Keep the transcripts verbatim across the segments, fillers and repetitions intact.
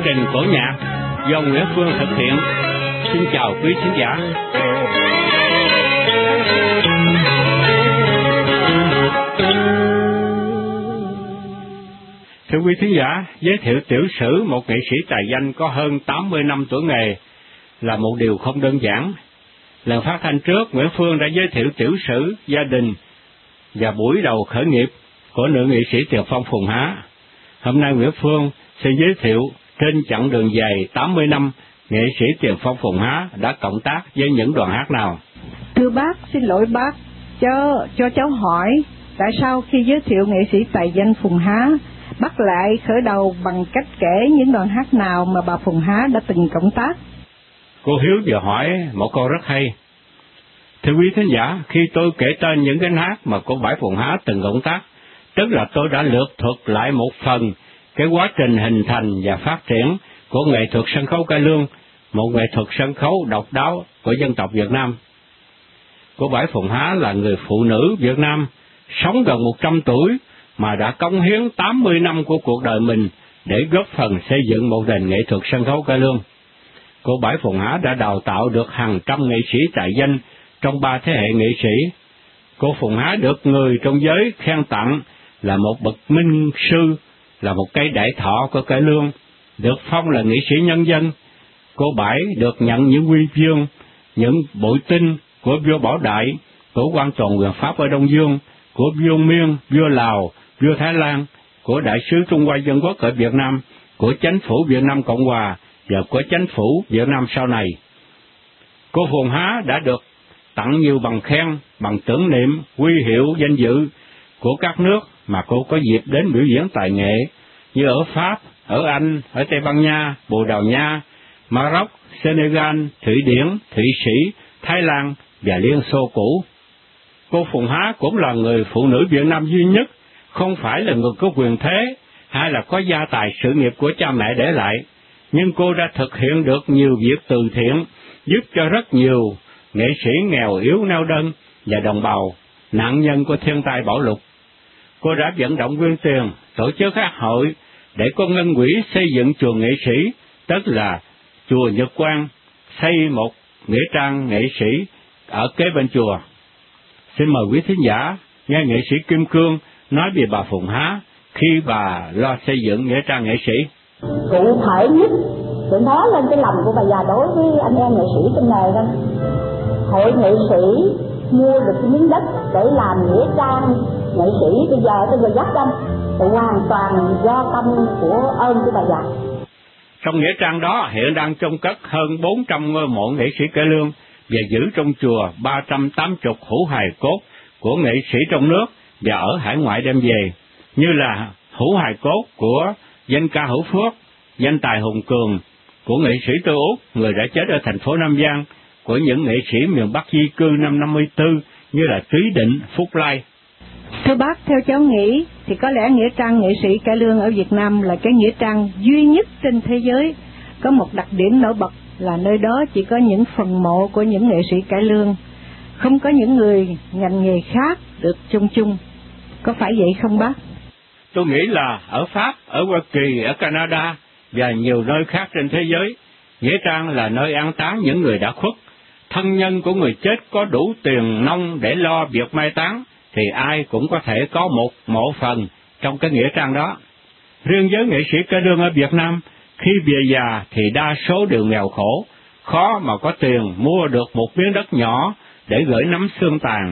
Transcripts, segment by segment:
trình cổ nhạc do Nguyễn Phương thực hiện. Xin chào quý khán giả. Thưa quý khán giả, giới thiệu tiểu sử một nghệ sĩ tài danh có hơn tám mươi năm tuổi nghề là một điều không đơn giản. Lần phát thanh trước, Nguyễn Phương đã giới thiệu tiểu sử, gia đình và buổi đầu khởi nghiệp của nữ nghệ sĩ Tiền Phong Phùng Há. Hôm nay Nguyễn Phương sẽ giới thiệu trên chặng đường dài tám mươi năm, nghệ sĩ Tiền Phong Phùng Há đã cộng tác với những đoàn hát nào. Thưa bác, xin lỗi bác, cho cho cháu hỏi, tại sao khi giới thiệu nghệ sĩ tài danh Phùng Há, bác lại khởi đầu bằng cách kể những đoàn hát nào mà bà Phùng Há đã từng cộng tác? Cô Hiếu vừa hỏi một câu rất hay. Thưa quý khán giả, khi tôi kể tên những cái hát mà cô Bãi Phùng Há từng cộng tác, tức là tôi đã lược thuật lại một phần cái quá trình hình thành và phát triển của nghệ thuật sân khấu cải lương, một nghệ thuật sân khấu độc đáo của dân tộc Việt Nam. Cô Bãi Phùng Há là người phụ nữ Việt Nam, sống gần một trăm tuổi mà đã cống hiến tám mươi năm của cuộc đời mình để góp phần xây dựng một nền nghệ thuật sân khấu cải lương. Cô Bãi Phùng Há đã đào tạo được hàng trăm nghệ sĩ tài danh trong ba thế hệ nghệ sĩ. Cô Phùng Há được người trong giới khen tặng là một bậc minh sư, là một cây đại thọ của cải lương, được phong là nghệ sĩ nhân dân. Cô Bãi được nhận những huy chương, những bội tinh của vua Bảo Đại, của quan toàn quyền Pháp ở Đông Dương, của vua Miên, vua Lào, vua Thái Lan, của đại sứ Trung Hoa Dân Quốc ở Việt Nam, của chính phủ Việt Nam Cộng Hòa và của chính phủ Việt Nam sau này. Cô Phùng Há đã được tặng nhiều bằng khen, bằng tưởng niệm, huy hiệu danh dự của các nước mà cô có dịp đến biểu diễn tài nghệ, như ở Pháp, ở Anh, ở Tây Ban Nha, Bồ Đào Nha, Maroc, Senegal, Thụy Điển, Thụy Sĩ, Thái Lan và Liên Xô cũ. Cô Phùng Há cũng là người phụ nữ Việt Nam duy nhất, không phải là người có quyền thế hay là có gia tài sự nghiệp của cha mẹ để lại, nhưng cô đã thực hiện được nhiều việc từ thiện, giúp cho rất nhiều nghệ sĩ nghèo yếu neo đơn và đồng bào nạn nhân của thiên tai bão lụt. Cô đã vận động quyên tiền, tổ chức các hội để có ngân quỹ xây dựng chùa nghệ sĩ, tức là chùa Nhật Quang, xây một nghĩa trang nghệ sĩ ở kế bên chùa. Xin mời quý thính giả nghe nghệ sĩ Kim Cương nói về bà Phùng Há khi bà lo xây dựng nghĩa trang nghệ sĩ. Cụ thể nhất để nói lên cái lòng của bà già đối với anh em nghệ sĩ trong nghề đó, hội nghệ sĩ mua được cái miếng đất để làm nghĩa trang nghệ sĩ bây giờ tôi vừa dắt tâm thì hoàn toàn do tâm của ơn của bà già. Trong nghĩa trang đó hiện đang chôn cất hơn bốn trăm ngôi mộ nghệ sĩ cải lương và giữ trong chùa ba trăm tám mươi hũ hài cốt của nghệ sĩ trong nước và ở hải ngoại đem về, như là hũ hài cốt của danh ca Hữu Phước, danh tài Hùng Cường, của nghệ sĩ Tư Út, người đã chết ở thành phố Nam Giang, của những nghệ sĩ miền Bắc di cư năm năm mươi tư như là Túy Định, Phúc Lai. Thưa bác, theo cháu nghĩ thì có lẽ nghĩa trang nghệ sĩ cải lương ở Việt Nam là cái nghĩa trang duy nhất trên thế giới. Có một đặc điểm nổi bật là nơi đó chỉ có những phần mộ của những nghệ sĩ cải lương, không có những người ngành nghề khác được chung chung. Có phải vậy không bác? Tôi nghĩ là ở Pháp, ở Hoa Kỳ, ở Canada và nhiều nơi khác trên thế giới, nghĩa trang là nơi an táng những người đã khuất. Thân nhân của người chết có đủ tiền nong để lo việc mai táng thì ai cũng có thể có một mộ phần trong cái nghĩa trang đó. Riêng với nghệ sĩ cải lương ở Việt Nam, khi về già thì đa số đều nghèo khổ, khó mà có tiền mua được một miếng đất nhỏ để gửi nắm xương tàn.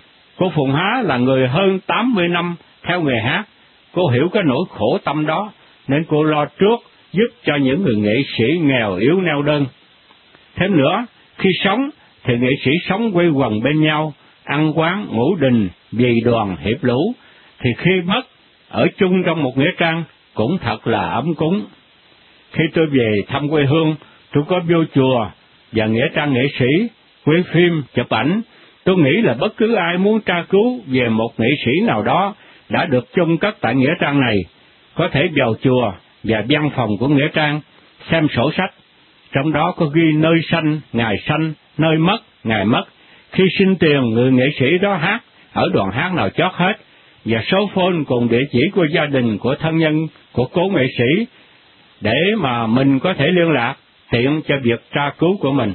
Cô Phùng Há là người hơn tám mươi năm theo nghề hát, cô hiểu cái nỗi khổ tâm đó nên cô lo trước giúp cho những người nghệ sĩ nghèo yếu neo đơn. Thêm nữa, khi sống thì nghệ sĩ sống quây quần bên nhau, ăn quán, ngủ đình, vì đoàn, hiệp lũ, thì khi mất, ở chung trong một nghĩa trang cũng thật là ấm cúng. Khi tôi về thăm quê hương, tôi có vô chùa và nghĩa trang nghệ sĩ, quay phim, chụp ảnh. Tôi nghĩ là bất cứ ai muốn tra cứu về một nghệ sĩ nào đó đã được chôn cất tại nghĩa trang này, có thể vào chùa và văn phòng của nghĩa trang, xem sổ sách. Trong đó có ghi nơi sanh, ngày sanh, nơi mất, ngày mất, khi sinh tiền người nghệ sĩ đó hát, ở đoàn hát nào chót hết, và số phone cùng địa chỉ của gia đình, của thân nhân, của cố nghệ sĩ, để mà mình có thể liên lạc, tiện cho việc tra cứu của mình.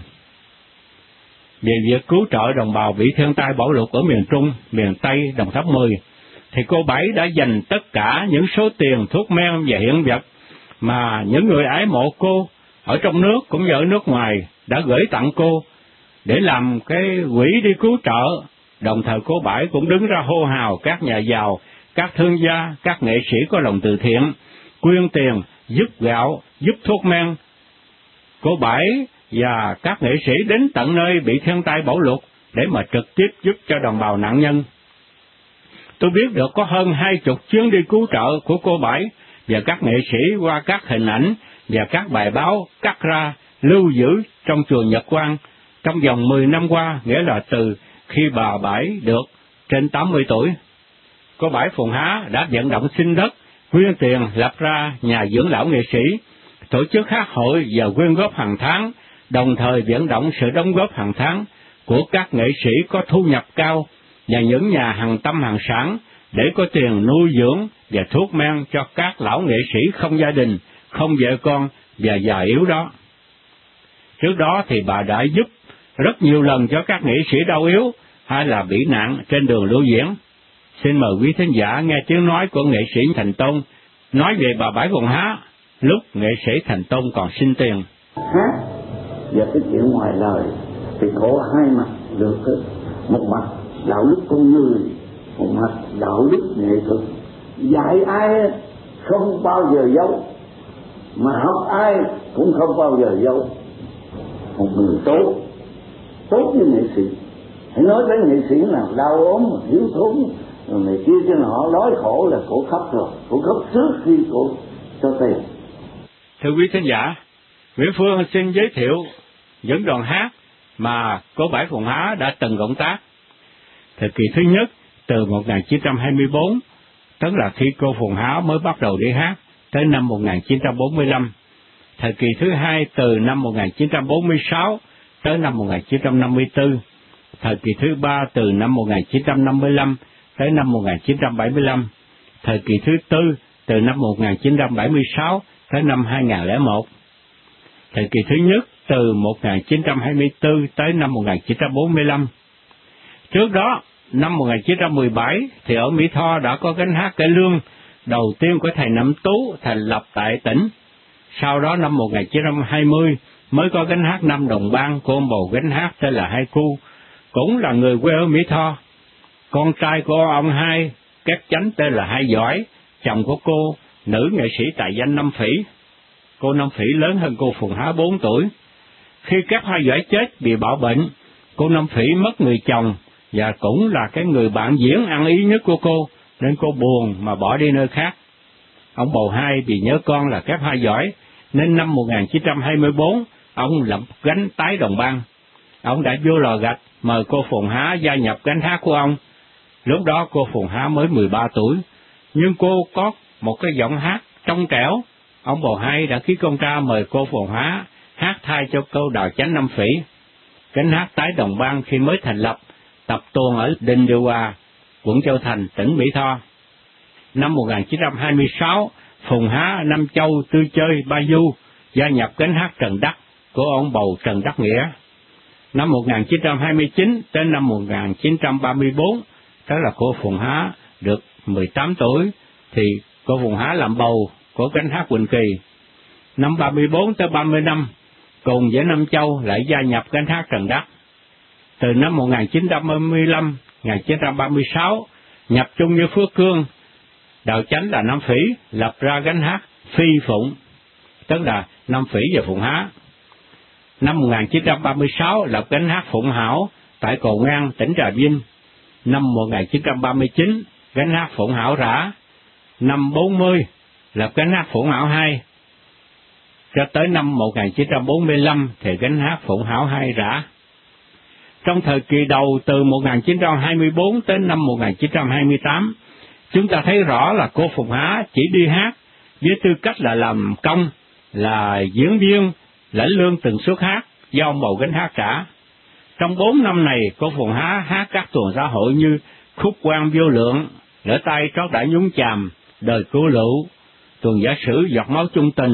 Về việc cứu trợ đồng bào bị thiên tai bão lụt ở miền Trung, miền Tây, Đồng Tháp mười, thì cô Bảy đã dành tất cả những số tiền, thuốc men và hiện vật mà những người ái mộ cô ở trong nước cũng như ở nước ngoài đã gửi tặng cô để làm cái quỹ đi cứu trợ. Đồng thời cô Bảy cũng đứng ra hô hào các nhà giàu, các thương gia, các nghệ sĩ có lòng từ thiện, quyên tiền, giúp gạo, giúp thuốc men. Cô Bảy và các nghệ sĩ đến tận nơi bị thiên tai bão lụt để mà trực tiếp giúp cho đồng bào nạn nhân. Tôi biết được có hơn hai chục chuyến đi cứu trợ của cô Bảy và các nghệ sĩ qua các hình ảnh và các bài báo cắt ra lưu giữ trong chùa Nhật Quang trong vòng mười năm qua, nghĩa là từ khi bà Bảy được trên tám mươi tuổi. Cô Bảy Phùng Há đã vận động xin đất, quyên tiền lập ra nhà dưỡng lão nghệ sĩ, tổ chức hát hội và quyên góp hàng tháng, đồng thời vận động sự đóng góp hàng tháng của các nghệ sĩ có thu nhập cao và những nhà hàng tâm hàng sản để có tiền nuôi dưỡng và thuốc men cho các lão nghệ sĩ không gia đình, không vợ con và già yếu đó. Trước đó thì bà đã giúp rất nhiều lần cho các nghệ sĩ đau yếu hay là bị nạn trên đường lưu diễn. Xin mời quý thính giả nghe tiếng nói của nghệ sĩ Thành Tôn nói về bà Bảy Phùng Há lúc nghệ sĩ Thành Tôn còn xin tiền. Hát và cái chuyện ngoài lời thì có hai mặt được, một mặt đạo đức con người, một mặt đạo đức nghệ thuật. Dạy ai không bao giờ giấu, mà học ai cũng không bao giờ giấu. Một người tốt, tốt như nghệ sĩ, hãy nói đến nghệ sĩ nào đau ốm, thiếu thốn, rồi này kia cho họ đói khổ là cổ khóc rồi, cổ khóc trước khi cổ cho tiền. Thưa quý thính giả, Nguyễn Phương xin giới thiệu những đoàn hát mà cô Bảy Phùng Há đã từng cộng tác. Thời kỳ thứ nhất từ một nghìn chín trăm hai mươi bốn, tức là khi cô Phùng Há mới bắt đầu đi hát, tới năm một nghìn chín trăm bốn mươi lăm. Thời kỳ thứ hai từ năm một nghìn chín trăm bốn mươi sáu tới năm một nghìn chín trăm năm mươi tư. Thời kỳ thứ ba từ năm một nghìn chín trăm năm mươi lăm tới năm một nghìn chín trăm bảy mươi lăm. Thời kỳ thứ tư từ năm một nghìn chín trăm bảy mươi sáu tới năm hai nghìn lẻ một. Thời kỳ thứ nhất từ một nghìn chín trăm hai mươi tư tới năm một nghìn chín trăm bốn mươi lăm. Trước đó, năm một nghìn chín trăm mười bảy thì ở Mỹ Tho đã có gánh hát cải lương đầu tiên của thầy Nậm Tú thành lập tại tỉnh. Sau đó năm một nghìn chín trăm hai mươi mới có gánh hát năm đồng bang của ông bầu gánh hát tên là Hai Cu, cũng là người quê ở Mỹ Tho. Con trai của ông Hai, Cát Chánh tên là Hai Giỏi, chồng của cô, nữ nghệ sĩ tài danh Năm Phỉ. Cô Năm Phỉ lớn hơn cô Phùng Há bốn tuổi. Khi Cát Hai Giỏi chết vì bạo bệnh, cô Năm Phỉ mất người chồng và cũng là cái người bạn diễn ăn ý nhất của cô, nên cô buồn mà bỏ đi nơi khác. Ông bầu Hai vì nhớ con là Cát Hai Giỏi, nên năm một nghìn chín trăm hai mươi bốn, ông lập gánh tái đồng bang. Ông đã vô lò gạch mời cô Phùng Há gia nhập gánh hát của ông. Lúc đó cô Phùng Há mới mười ba tuổi, nhưng cô có một cái giọng hát trong trẻo. Ông bầu Hai đã ký công tra mời cô Phùng Há hát thay cho cô Đào Chánh Năm Phỉ. Gánh hát tái đồng bang khi mới thành lập, tập tuồng ở Đình Điều Hòa, quận Châu Thành, tỉnh Mỹ Tho. Năm một nghìn chín trăm hai mươi sáu, Phùng Há Nam Châu Tư Chơi Ba Du gia nhập gánh hát Trần Đắc của ông bầu Trần Đắc Nghĩa. Năm một nghìn chín trăm hai mươi chín đến năm một nghìn chín trăm ba mươi bốn, tức là cô Phùng Há được mười tám tuổi, thì cô Phùng Há làm bầu của gánh hát Quỳnh Kỳ. Năm ba mươi bốn tới ba mươi năm, cùng với Nam Châu lại gia nhập gánh hát Trần Đắc. Từ năm một nghìn chín trăm ba mươi lăm đến một nghìn chín trăm ba mươi sáu, nhập chung với Phước Cương, Đào Chánh là Năm Phỉ lập ra gánh hát Phi Phụng, tức là Năm Phỉ và Phụng Há. Năm một nghìn chín trăm ba mươi sáu lập gánh hát Phụng Hảo tại Cầu Ngang, tỉnh Trà Vinh. Năm một nghìn chín trăm ba mươi chín, gánh hát Phụng Hảo Rã. Năm bốn mươi, lập gánh hát Phụng Hảo hai. Cho tới năm một nghìn chín trăm bốn mươi lăm thì gánh hát Phụng Hảo hai Rã. Trong thời kỳ đầu từ một nghìn chín trăm hai mươi bốn đến năm một nghìn chín trăm hai mươi tám, chúng ta thấy rõ là cô Phùng Há chỉ đi hát với tư cách là làm công, là diễn viên, lãnh lương từng suất hát do ông bầu gánh hát trả. Trong bốn năm này, cô Phùng Há hát các tuồng xã hội như Khúc Quan Vô Lượng, Lỡ Tay Trót Đã Nhúng Chàm, Đời Cứu Lựu, tuồng giả sử Giọt Máu Chung Tình,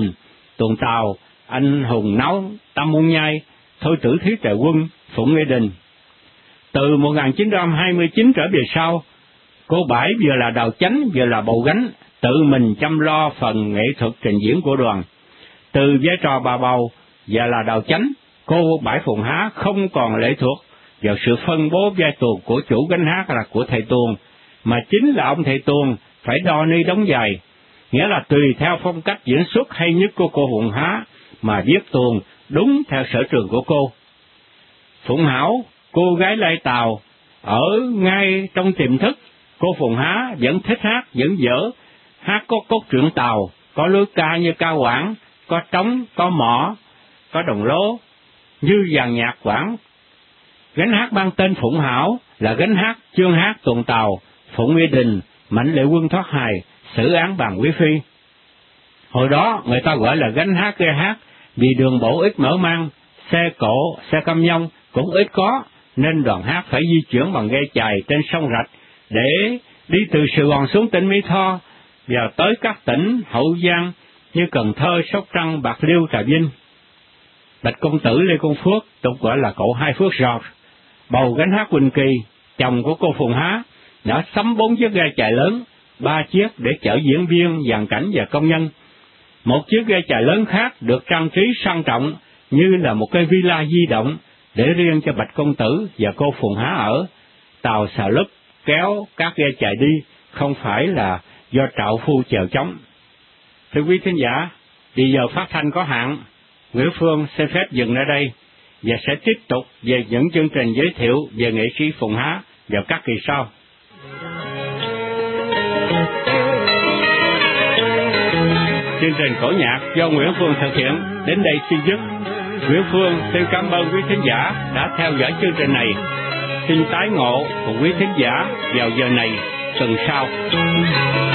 Tuần Tàu, anh Hùng Náo, Tâm Môn Nhai, Thôi Tử Thiết Đại Quân, Phụng Nghĩa Đình. Từ một nghìn chín trăm hai mươi chín trở về sau, cô Bãi vừa là đầu chánh vừa là bầu gánh, tự mình chăm lo phần nghệ thuật trình diễn của đoàn. Từ vai trò bà bầu và là đầu chánh, cô Bãi Phùng Há không còn lệ thuộc vào sự phân bố vai tuồng của chủ gánh hát là của thầy tuồng, mà chính là ông thầy tuồng phải đo ni đóng giày, nghĩa là tùy theo phong cách diễn xuất hay nhất của cô Phùng Há mà viết tuồng đúng theo sở trường của cô. Phụng Hảo, cô gái Lai Tàu, ở ngay trong tiềm thức, cô Phùng Há vẫn thích hát, vẫn dở, hát có cốt truyện Tàu, có lối ca như ca Quảng, có trống, có mõ, có đồng lố, như dàn nhạc Quảng. Gánh hát mang tên Phụng Hảo là gánh hát chương hát tuồng Tàu, Phụng Nghĩa Đình, Mạnh Lệ Quân thoát hài, xử án bằng Quý Phi. Hồi đó người ta gọi là gánh hát ghe hát, vì đường bộ ít mở mang, xe cộ, xe cam nhông cũng ít có, nên đoàn hát phải di chuyển bằng ghe chài trên sông Rạch để đi từ Sài Gòn xuống tỉnh Mỹ Tho và tới các tỉnh Hậu Giang như Cần Thơ, Sóc Trăng, Bạc Liêu, Trà Vinh. Bạch công tử Lê Công Phước, tục gọi là cậu Hai Phước George, bầu gánh hát Quỳnh Kỳ, chồng của cô Phùng Há, đã sắm bốn chiếc ghe chài lớn, ba chiếc để chở diễn viên, dàn cảnh và công nhân. Một chiếc ghe chài lớn khác được trang trí sang trọng như là một cái villa di động để riêng cho Bạch công tử và cô Phùng Há ở. Tàu xà lúp kéo các ghe chài đi, không phải là do trạo phu chèo chống. Thưa quý thính giả, bây giờ phát thanh có hạn, Nguyễn Phương xin phép dừng ở đây và sẽ tiếp tục về những chương trình giới thiệu về nghệ sĩ Phùng Há vào các kỳ sau. Chương trình cổ nhạc do Nguyễn Phương thực hiện đến đây xin dứt. Nguyễn Phương xin cảm ơn quý thính giả đã theo dõi chương trình này. Xin tái ngộ cùng quý thính giả vào giờ này tuần sau.